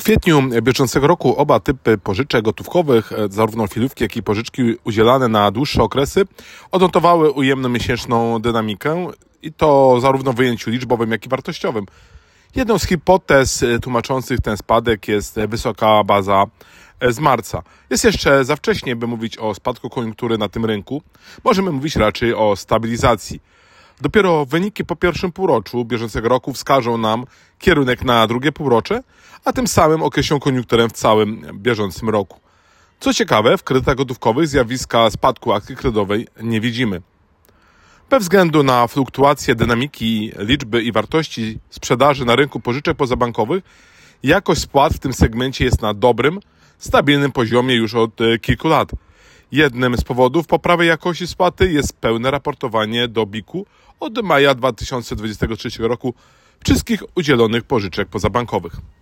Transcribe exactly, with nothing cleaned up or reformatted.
kwietniu bieżącego roku oba typy pożyczek gotówkowych, zarówno chwilówki, jak i pożyczki udzielane na dłuższe okresy, odnotowały ujemną miesięczną dynamikę i to zarówno w ujęciu liczbowym, jak i wartościowym. Jedną z hipotez tłumaczących ten spadek jest wysoka baza z marca. Jest jeszcze za wcześnie, by mówić o spadku koniunktury na tym rynku. Możemy mówić raczej o stabilizacji. Dopiero wyniki po pierwszym półroczu bieżącego roku wskażą nam kierunek na drugie półrocze, a tym samym określą koniunkturę w całym bieżącym roku. Co ciekawe, w kredytach gotówkowych zjawiska spadku akcji kredytowej nie widzimy. Bez względu na fluktuację dynamiki liczby i wartości sprzedaży na rynku pożyczek pozabankowych, jakość spłat w tym segmencie jest na dobrym, stabilnym poziomie już od kilku lat. Jednym z powodów poprawy jakości spłaty jest pełne raportowanie do B I K-u od maja dwa tysiące dwudziestego trzeciego roku wszystkich udzielonych pożyczek pozabankowych.